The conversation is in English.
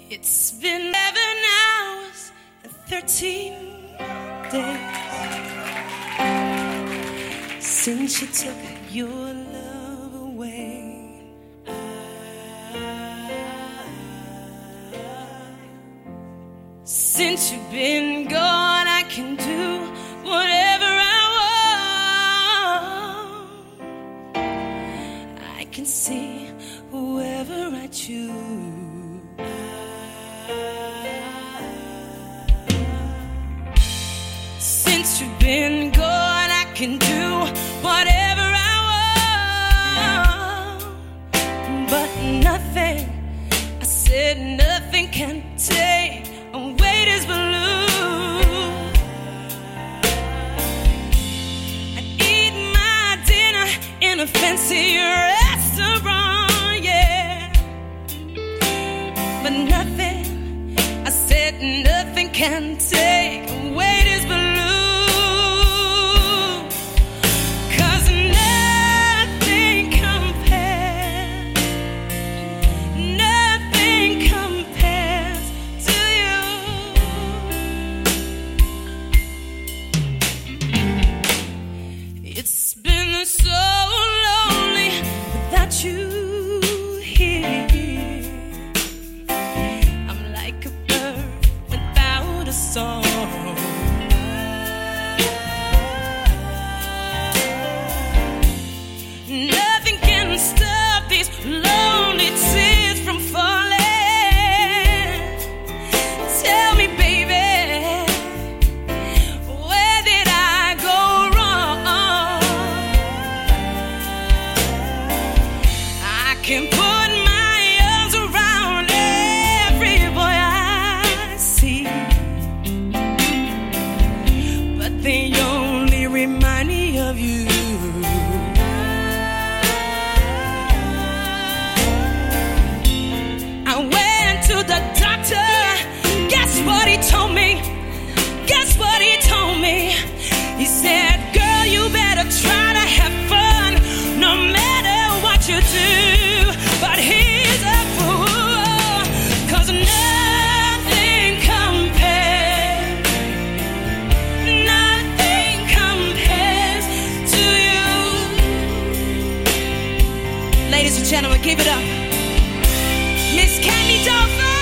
It's been 11 hours and 13 days since you took your love away. Since you've been gone, I can do whatever I want. I can see whoever I choose. Since you've been gone, I can do whatever I want. But nothing, I said nothing can take away this balloon. I eat my dinner in a fancy restaurant, yeah. But nothing, I said nothing can take away this balloon. It's been so lonely without you here. I'm like a bird without a song. Nothing can stop these lonely tears from falling. Tell me, baby, where did I go wrong? I can put my arms around every boy I see, but they only remind me of you. I went to the doctor, guess what he told me? Guess what he told me? He said, girl, you better try to have fun no matter what you do. But he's a fool, 'cause nothing compares to you. Ladies and gentlemen, give it up, Miss Candy Dulfer.